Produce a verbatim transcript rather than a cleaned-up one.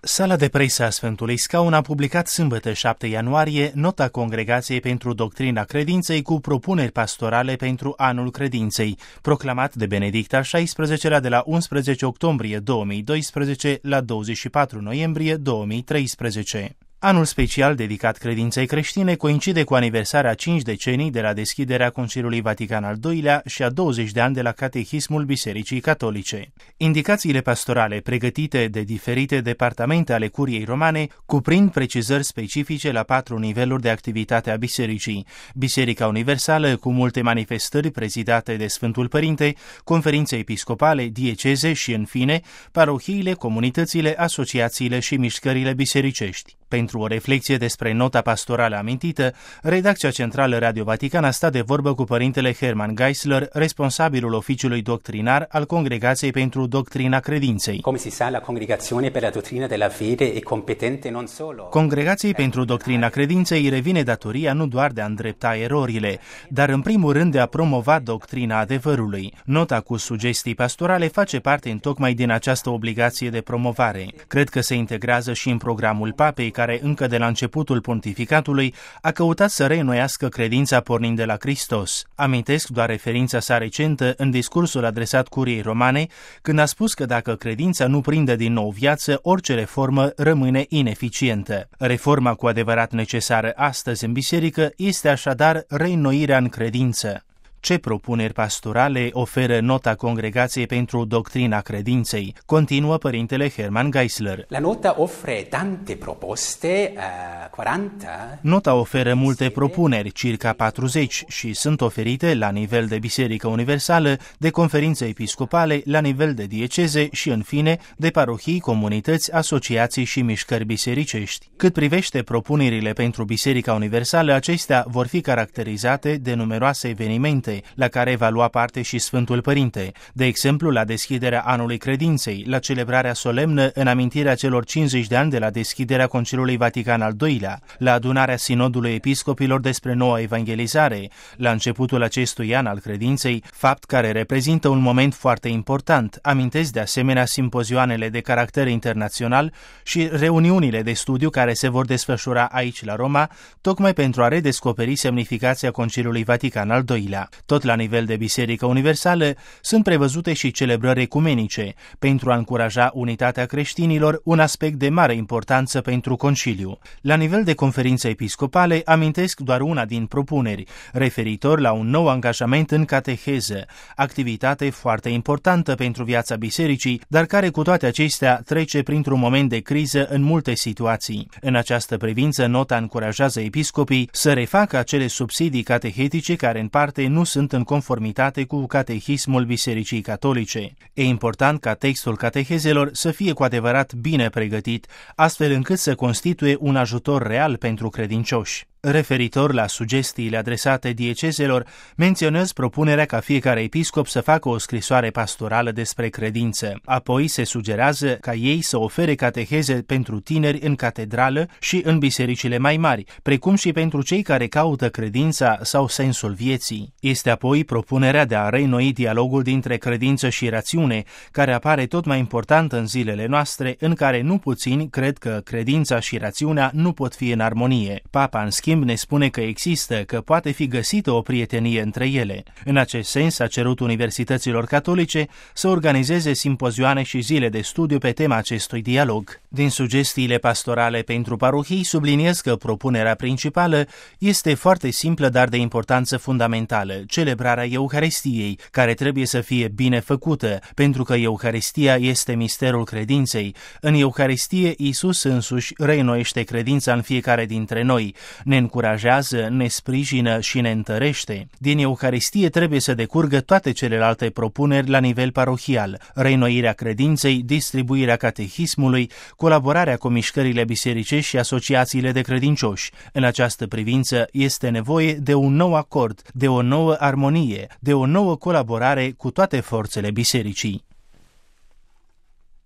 Sala de presă a Sfântului Scaun a publicat sâmbătă șapte ianuarie nota Congregației pentru Doctrina Credinței cu propuneri pastorale pentru anul credinței, proclamat de Benedict al șaisprezecelea de la unsprezece octombrie două mii doisprezece la douăzeci și patru noiembrie două mii treisprezece. Anul special dedicat credinței creștine coincide cu aniversarea cinci decenii de la deschiderea Conciliului Vatican al doilea și a douăzeci de ani de la Catehismul Bisericii Catolice. Indicațiile pastorale pregătite de diferite departamente ale Curiei Romane cuprind precizări specifice la patru niveluri de activitate a Bisericii: Biserica Universală, cu multe manifestări prezidate de Sfântul Părinte, conferințe episcopale, dieceze și, în fine, parohiile, comunitățile, asociațiile și mișcările bisericești. Pentru o reflexie despre nota pastorală amintită, redacția centrală Radio Vatican a stat de vorbă cu părintele Hermann Geisler, responsabilul oficiului doctrinar al Congregației pentru Doctrina Credinței. Come si sa, la Congregazione per la Dottrina della Fede e competente non solo. Congregației pentru Doctrina Credinței revine datoria nu doar de a îndrepta erorile, dar în primul rând de a promova doctrina adevărului. Nota cu sugestii pastorale face parte întocmai din această obligație de promovare. Cred că se integrează și în programul Papei, care încă de la începutul pontificatului a căutat să reînnoiască credința pornind de la Hristos. Amintesc doar referința sa recentă în discursul adresat Curiei Romane, când a spus că dacă credința nu prinde din nou viață, orice reformă rămâne ineficientă. Reforma cu adevărat necesară astăzi în biserică este așadar reînnoirea în credință. Ce propuneri pastorale oferă nota Congregației pentru Doctrina Credinței? Continuă părintele Hermann Geisler. La nota offre tante proposte, uh, patruzeci. Nota oferă multe propuneri, circa patruzeci, și sunt oferite la nivel de Biserică Universală, de conferințe episcopale, la nivel de dieceze și, în fine, de parohii, comunități, asociații și mișcări bisericești. Cât privește propunerile pentru Biserica Universală, acestea vor fi caracterizate de numeroase evenimente la care va lua parte și Sfântul Părinte, de exemplu la deschiderea Anului Credinței, la celebrarea solemnă în amintirea celor cincizeci de ani de la deschiderea Conciliului Vatican al doilea, la adunarea Sinodului Episcopilor despre noua evangelizare, la începutul acestui an al credinței, fapt care reprezintă un moment foarte important. Amintesc de asemenea simpozioanele de caracter internațional și reuniunile de studiu care se vor desfășura aici la Roma, tocmai pentru a redescoperi semnificația Conciliului Vatican al doilea. Tot la nivel de Biserică Universală sunt prevăzute și celebrări ecumenice, pentru a încuraja unitatea creștinilor, un aspect de mare importanță pentru conciliu. La nivel de conferințe episcopale amintesc doar una din propuneri, referitor la un nou angajament în cateheză, activitate foarte importantă pentru viața bisericii, dar care cu toate acestea trece printr-un moment de criză în multe situații. În această privință, nota încurajează episcopii să refacă acele subsidii catehetice care în parte nu sunt în conformitate cu Catehismul Bisericii Catolice. E important ca textul catehezelor să fie cu adevărat bine pregătit, astfel încât să constituie un ajutor real pentru credincioși. Referitor la sugestiile adresate diecezelor, menționez propunerea ca fiecare episcop să facă o scrisoare pastorală despre credință. Apoi se sugerează ca ei să ofere cateheze pentru tineri în catedrală și în bisericile mai mari, precum și pentru cei care caută credința sau sensul vieții. Este apoi propunerea de a reînnoi dialogul dintre credință și rațiune, care apare tot mai important în zilele noastre, în care nu puțini cred că credința și rațiunea nu pot fi în armonie. Papa, în schimb, ne spune că există, că poate fi găsită o prietenie între ele. În acest sens, a cerut universităților catolice să organizeze simpozioane și zile de studiu pe tema acestui dialog. Din sugestiile pastorale pentru parohii, subliniez că propunerea principală este foarte simplă, dar de importanță fundamentală: celebrarea Euharistiei, care trebuie să fie bine făcută, pentru că Euharistia este misterul credinței. În Euharistie, Iisus însuși reînnoiește credința în fiecare dintre noi, ne încurajează, ne sprijină și ne întărește. Din Euharistie trebuie să decurgă toate celelalte propuneri la nivel parohial: reînnoirea credinței, distribuirea catehismului, colaborarea cu mișcările bisericești și asociațiile de credincioși. În această privință este nevoie de un nou acord, de o nouă armonie, de o nouă colaborare cu toate forțele bisericii.